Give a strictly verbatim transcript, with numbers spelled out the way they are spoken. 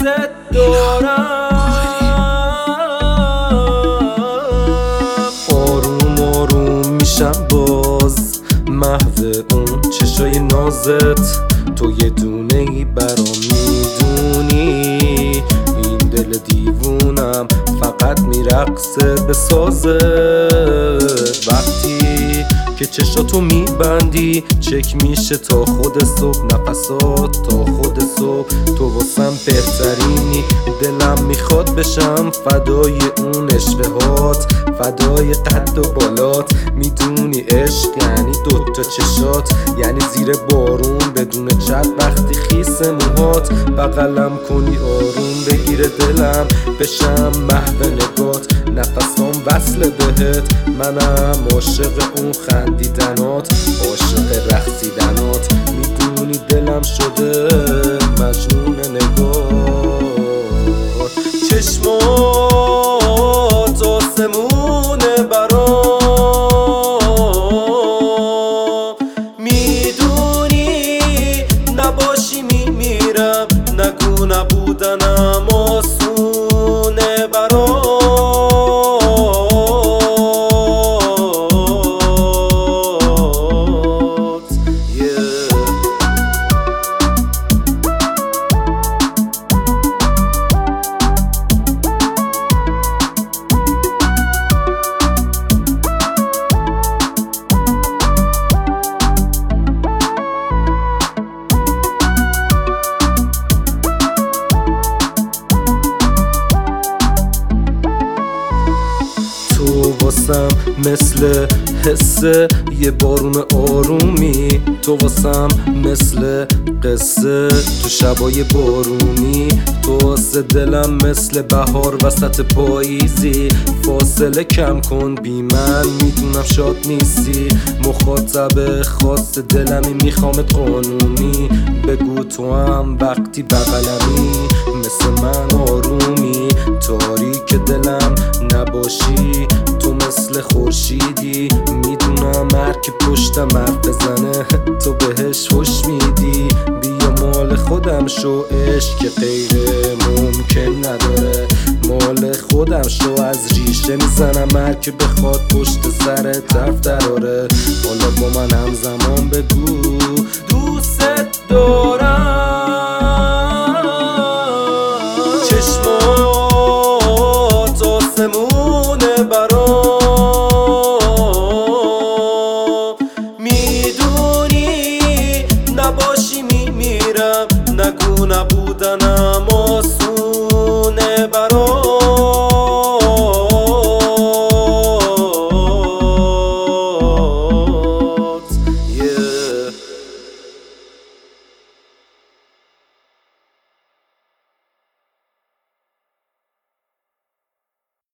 دارم. آروم آروم میشم باز محو اون چشای نازت، تو یه دونه ای برام میدونی این دل دیوونم فقط میرقصه به سازت. وقتی که چشاتو میبندی چک میشه تا خود صبح، نفسات تا خود صبح. تو واسم بهترینی، دلم میخواد بشم فدای اون عشقهات، فدای قد و بالات. میدونی عشق یعنی دوتا چشات، یعنی زیر بارون بدون چت وقتی خیس موهات. بغلم کنی آروم بگیره دلم، بشم محو نگات، نفسام وصل بهت. منم عاشق اون خندیدنات، عاشق رقصیدنات. میدونی دلم شده مجنون نگات. چشمات آسمونه برام، میدونی نباشی میمیرم، نگو نبودنم آسونه برام. تو واسم مثل حسه یه بارون آرومی، تو واسم مثل قصه تو شبای بارونی. تو واسه دلم مثل بهار وسط پاییزی، فاصله کم کن بی من میدونم شاد نیستی. مخاطب خاص دلمی میخوامت قانونی، بگو تو هم وقتی بغلمی مثل من آرومی. تاریک دلم نباشی تو مثل خورشیدی، میدونم هر که پشتم حرف بزنه تو بهش خوش میدی. بیا مال خودم شو، عشق که غیر ممکن نداره. مال خودم شو، از ریشه میزنم هر که بخواد پشت سرت حرف دراره. حالا با من همزمان بگو دوست دارم. چشمات آسمونه برام، میدونی نباشی میمیرم، نگو نبودنم آسون.